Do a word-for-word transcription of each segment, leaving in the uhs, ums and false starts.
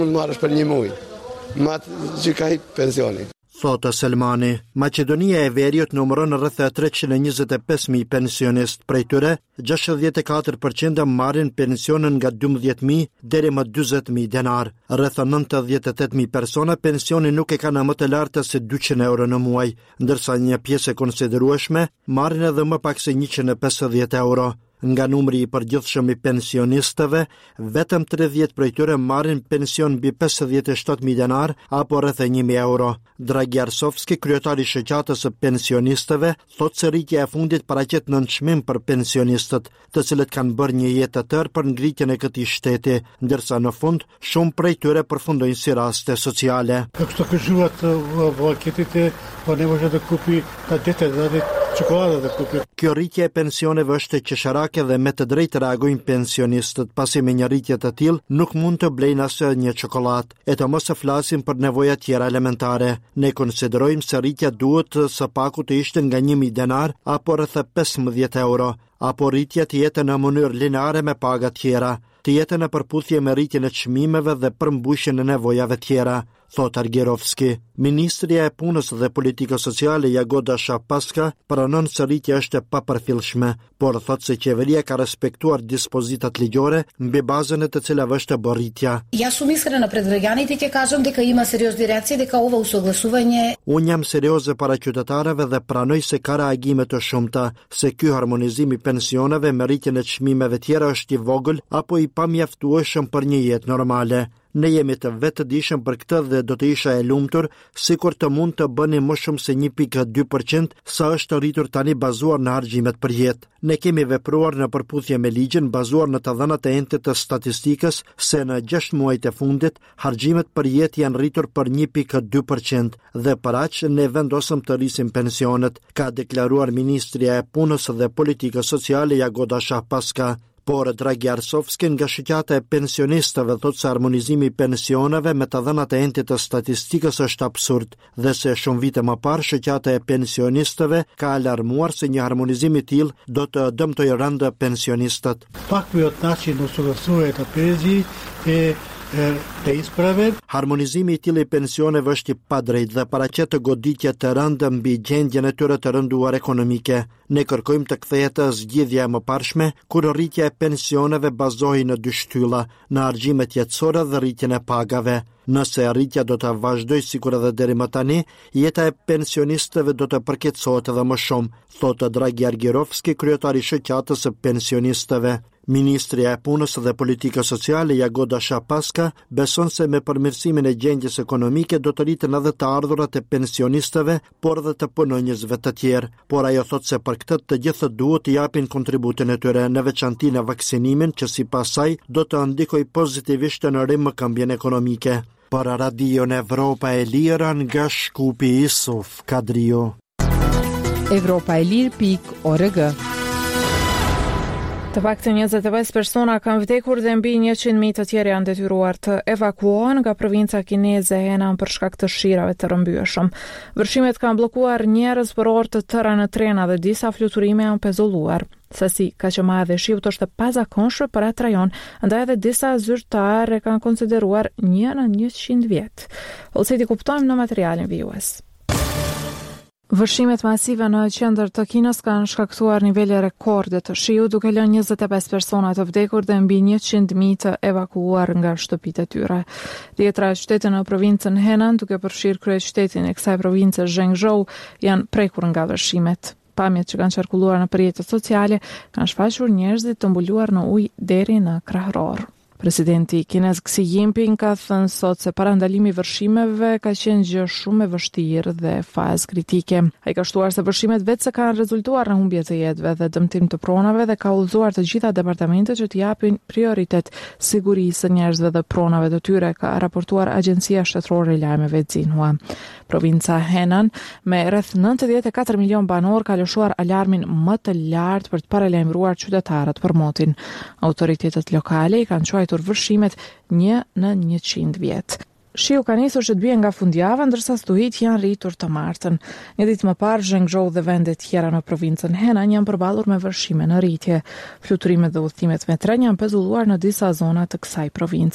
Unë marrësh për një muj, matë gjykaj pensioni. Thotë Selmani, Maqedonia e Veriut numëron rreth treqind e njëzet e pesë mijë pensionist, prej tyre gjashtëdhjetë e katër përqind marrin pensionin nga dymbëdhjetë mijë deri më dyzet mijë denar. Rreth nëntëdhjetë e tetë mijë persona pensioni nuk e kanë më të lartë se dyqind euro në muaj, ndërsa një pjesë e konsiderueshme marrin edhe më pak se njëqind e pesëdhjetë euro. Nga numri i përgjithshëm i pensionistëve, vetëm tridhjetë prej tyre marrin pension mbi pesëdhjetë e shtatë mijë denar apo rreth një mijë euro. Dragi Arsovski, kryetari i shoqatës së pensionistëve, thotë se rritja e fundit paraqet nënçmim për pensionistët, të cilët kanë bërë një jetë të tërë për ngritjen e këtij shteti, ndërsa në fund shumë prej tyre përfundojnë si raste sociale. Kështu që juat vllaketit po nevojë të kupi ta ditë dhe çokoladë të kupi. Kjo rritje e pensioneve është qesharake dhe me të drejtë reagojnë pensionistët, pasi me një rritje të tillë nuk mund të blejnë asë një çokoladë, e të mos e flasim për nevoja tjera elementare. Ne konsiderojmë se rritja duhet së paku të ishte nga një mijë denar apo rreth pesëmbëdhjetë euro, apo rritja të jetë në mënyrë lineare me paga tjera, të jetë në përputhje me rritjen e çmimeve dhe përmbushjen e nevojave tjera, thot Argjerovski. Ministria e Punës dhe Politikës Sociale Jagoda Shapaska pranon se rritja është e papërfillshme, por thot se qeveria ka respektuar dispozitat ligjore mbi bazën e të cilave është bërë rritja. Ja sum iskreno pred građanite ќе kažem дека ima seriozne reakcije, дека ova usaglasuvanje. Unë jam serioze para qytetarëve dhe pranoj se ka reagime të shumta, se ky harmonizim i pensioneve me rritjen e çmimeve tjera është i vogël apo i pamjaftueshëm për një jetë normale. Ne jemi të vetëdijshëm për këtë dhe do të isha e lumtur sikur të mund të bëni më shumë se një pikë dy përqind sa është rritur tani bazuar në harxhimet për jetë. Ne kemi vepruar në përputhje me ligjin bazuar në të dhënat e entit të statistikës se në gjashtë muajt e fundit harxhimet për jetë janë rritur për një pikë dy përqind dhe për aq ne vendosëm të rrisim pensionet, ka deklaruar Ministria e Punës dhe Politikës Sociale Jagoda Shapaska. Por Dragi Arsovski nga shoqata e pensionistëve thotë se harmonizimi i pensioneve me të dhënat e entit të statistikës është absurd dhe se shumë vite më parë shoqata e pensionistëve ka alarmuar se një harmonizim i tillë do të dëmtojë rënd pensionistët. Pakvi od način usuglasuje të penziji e të isprave. Harmonizimi i tillë i pensioneve është i padrejtë dhe paraqet të goditje të rëndë mbi gjendjen e tyre të rënduar ekonomike. Ne kërkojmë të kthehet zgjidhja e mëparshme, kur rritja e pensioneve bazohej në dy shtylla, në argjimet jetësore dhe rritjen e pagave. Nëse rritja do të vazhdojë sikur edhe deri më tani, jeta e pensionistëve do të përkeqësohet edhe më shumë, thotë Dragi Argjerovski, kryetari i shoqatës së pensionistëve. Ministria e Punës dhe Politikës Sociale Jagoda Shapaska beson se me përmirësimin e gjendjes ekonomike do të rriten edhe të ardhurat e pensionistëve, por edhe të punonjësve të tjerë. Por ajo thotë se për këtë të gjithë duhet të japin kontributin e tyre, në veçanti në vaksinimin që sipas saj do të ndikojë pozitivisht në rimëkëmbjen ekonomike. Për Radion Evropa e Lirë nga Shkupi Isuf Kadrio. Evropa e Lirë pikë org. Të paktën njëzet e pesë persona kanë vdekur dhe mbi njëqind mijë të tjerë janë detyruar të evakuohen nga provinca kineze Henan për shkak të shirave të rrëmbyeshëm. Vërshimet kanë bllokuar njerëz për orë të tëra në trena dhe disa fluturime janë pezulluar. Sasi kaq e madhe e shiut është e pazakonshme për atë rajon, ndaj edhe disa zyrtarë e kanë konsideruar një në njëqind vjet. Ose ti kuptojmë në materialin vijues. Vërshimet masive në qendër të Kinës kanë shkaktuar nivele rekorde të shiut, duke lënë njëzet e pesë persona të vdekur dhe mbi njëqind mijë të evakuuar nga shtëpitë e tyre. Dhjetra qytete në provincën Henan, duke përfshirë kryeqytetin e kësaj province Zhengzhou, janë prekur nga vërshimet. Pamjet që kanë qarkulluar në rrjetet sociale kanë shfaqur njerëzit të mbuluar në ujë deri në krahror. Presidenti kinez Xi Jinping ka thënë sot se parandalimi i vërshimeve ka qenë gjë shumë e vështirë dhe fazë kritike. Ai ka shtuar se vërshimet vetë kanë rezultuar në humbje të jetëve dhe dëmtim të pronave dhe ka udhëzuar të gjitha departamentet që të japin prioritet sigurisë së njerëzve dhe pronave të tyre, ka raportuar Agjencia Shtetërore e Lajmeve Xinhua. Provinca Henan me rreth nëntëdhjetë e katër milion banor ka lëshuar alarmin më të lartë për të paralajmëruar qytetarët për motin. Autoritetet lokale i kanë quajtur vërshimet një në njëqind vjet. Shiu ka nisur që të bie nga fundjava, ndërsa stuhit janë rritur të martën. Një ditë më parë, Zhengzhou dhe vende tjera në provincën Henan janë përballur me vërshime në rritje. Fluturimet dhe udhëtimet me tren janë pezulluar në disa zona të kësaj province.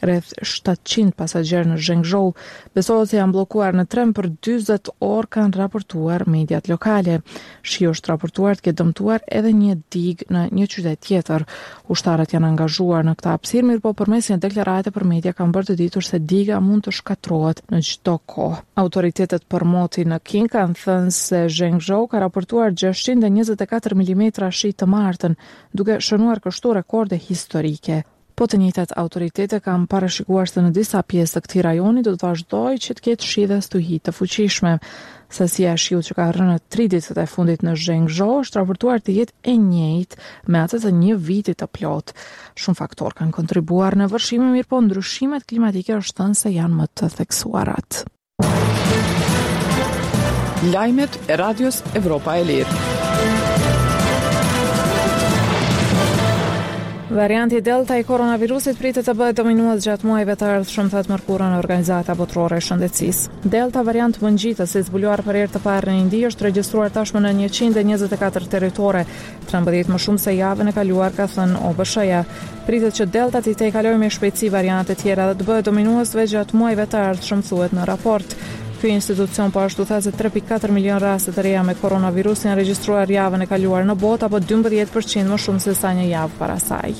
Rreth shtatëqind pasagjerë në Zhengzhou besohet se janë bllokuar në tren për dyzet orë, kanë raportuar mediat lokale. Shi është raportuar të ketë dëmtuar edhe një digë në një qytet tjetër. Ushtarët janë angazhuar në këtë hapësirë, mirë po përmes një deklarate për media kanë bërë të ditur se diga mund të shkatërrohet në çdo kohë. Autoritetet për moti në King kanë thënë se Zhengzhou ka raportuar gjashtëqind e njëzet e katër milimetra shi të martën, duke shënuar kështu rekorde historike. Po të njëjtat autoritete kanë parashikuar se në disa pjesë të këtij rajoni do të vazhdojë që të ketë shi dhe stuhi të fuqishme. Sasia e shiut që ka rënë tri ditët e fundit në Zhengzhou është raportuar të jetë e njëjtë me atë të një viti të plot. Shumë faktorë kanë kontribuar në vërshime, mirë po ndryshimet klimatike është thënë se janë më të theksuarat. Lajmet e Radios Evropa e Lirë. Varianti Delta i koronavirusit pritet të bëhet dominues gjatë muajve të ardhshëm, thatë mërkurën Organizata Botërore e Shëndetësisë. Delta, variant më ngjitës i zbuluar për herë të parë në Indi, është regjistruar tashmë në njëqind e njëzet e katër territore, trembëdhjetë më shumë se javën e kaluar, ka thënë O B S H-ja. Pritet që Delta të tejkalojë me shpejtësi variante të tjera dhe të bëhet dominues gjatë muajve të ardhshëm, thuhet në raport. Ky institucion po ashtu tha se tre pikë katër milion raste të reja me koronavirus janë regjistruar javën e kaluar në botë, apo dymbëdhjetë përqind më shumë se sa një javë para saj.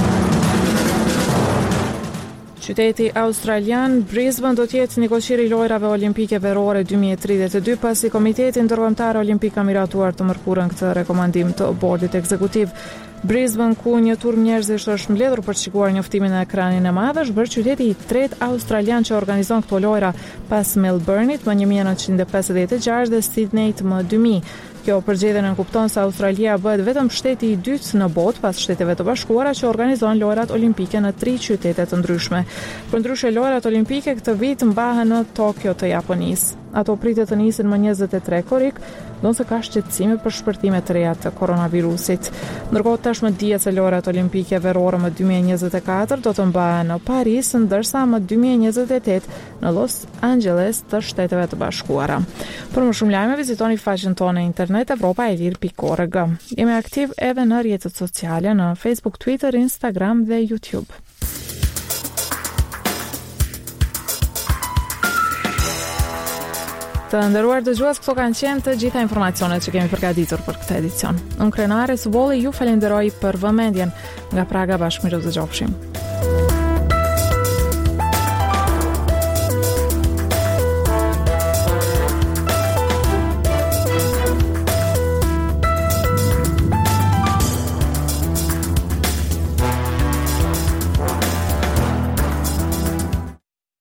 Qyteti australian Brisbane do të jetë nikoqiri i lojrave olimpike verore dy mijë e tridhjetë e dy, pasi Komiteti Ndërkombëtar Olimpik ka miratuar të mërkurën këtë rekomandim të bordit ekzekutiv. Brisbane, ku një turm njerëzish është mbledhur për të shikuar njoftimin në ekranin e madh, është bërë qyteti i tretë australian që organizon këto lojra, pas Melbourne-it më një mijë e nëntëqind e pesëdhjetë e gjashtë dhe Sydney-t më dy mijë. Kjo përgjedhje nënkupton se Australia bëhet vetëm shteti i dytë në botë pas Shteteve të Bashkuara që organizon lojrat olimpike në tri qytete të ndryshme. Përndryshe, lojrat olimpike këtë vit mbahen në Tokyo të Japonisë. Ato pritet të nisin më njëzet e tre korrik, ndonse ka shqetësime për shpërthime të reja të koronavirusit. Ndërkohë tashmë dihet se lojrat olimpike verore më dy mijë e njëzet e katër do të mbahen në Paris, ndërsa më dy mijë e njëzet e tetë në Los Angeles të Shteteve të Bashkuara. Për më shumë lajme vizitoni faqen tonë në internet evropa e lirë pikë org. Jemi aktiv edhe në rrjetet sociale në Facebook, Twitter, Instagram dhe YouTube. Të nderuar dëgjues, këto kanë qenë të gjitha informacionet që kemi përgatitur për këtë edicion. Unë Krenare Subolli ju falenderoj për vëmendjen. Nga Praga bashkë mirë dëgjofshim.